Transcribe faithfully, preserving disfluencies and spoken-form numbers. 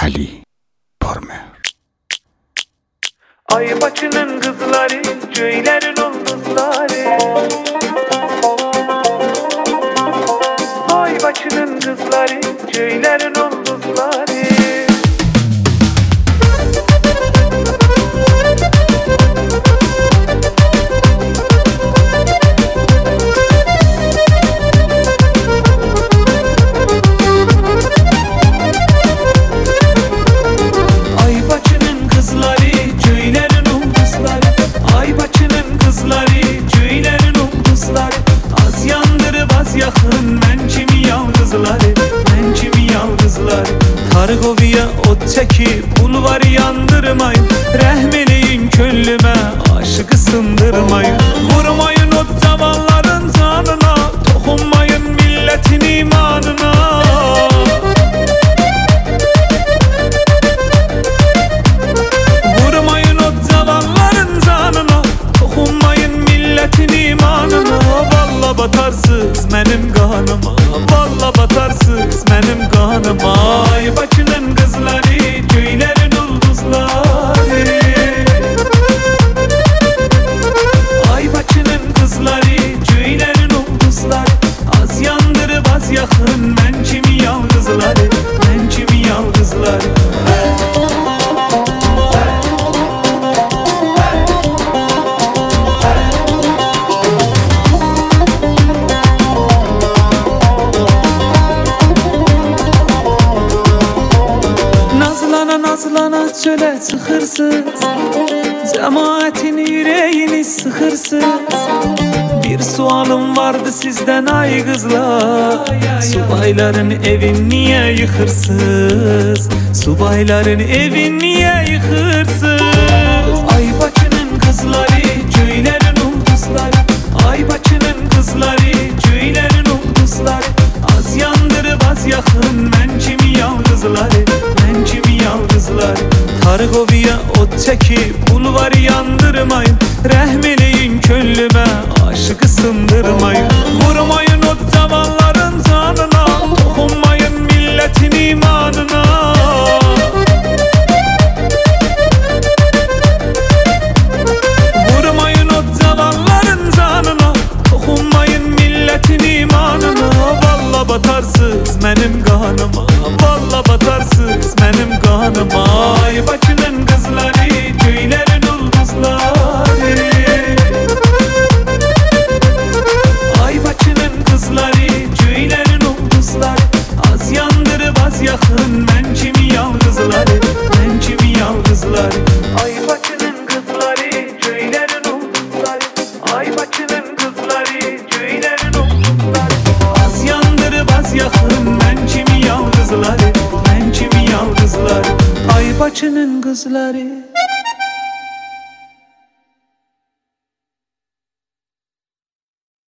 Ali Pormer. Ay başının kızları, köylerin ulduzları. Ay başının kızları, köylerin ulduzları. Yakın mən kimi yalnızları, mən kimi yalnızları. Targoviya ot çəkib bulvarı yandırmayın, rəhm eləyin könlümə aşıqı sındırmayın. Vurmayın o cavanların canına, toxunmayın milletin imanına. Vurmayın o cavanların canına, toxunmayın milletin imanına. Valla batarsız mənim qanıma, valla batarsız mənim qanıma. Ay Bakının qızları, köylərin ulduzları. Ay Bakının qızları, köylərin ulduzları. Az yandırıb az yaxın mən kimi yalnızları, mən kimi yalnızları. Nazlana çölə çıxırsız, cəmaətin ürəyini sıxırsız. Bir sualım vardı sizdən ay qızlar, subayların evin niyə yıxırsız? Subayların evin niyə yıxırsız? Ay Bakının qızları, köylərin ulduzları. Ay Bakının qızları, köylərin ulduzları. Az yandırıb az yaxın mən kimi yalnızları, mən kimi yalnızlar. Targoviya ot çəkib bulvarı yandırmayın, rəhm eləyin könlümə aşıqı sındırmayın. Vurmayın o cavanların canına, toxunmayın milletin imanına. Vurmayın o cavanların canına, toxunmayın milletin imanına. Valla batarsız mənim qanıma, valla batarsız mənim qanıma. Ay Bakının qızları, köylərin ulduzları. Ay Bakının qızları, köylərin ulduzları. Az yandırıb az yaxın mən kimi yalnızları, mən kimi yalnızları. Ay Bakının qızları, köylərin ulduzları. Ay Bakının qızları, köylərin ulduzları. Az yandırıb az yaxın mən kimi yalnızları, mən kimi yalnızları. Ay Bakının qızları.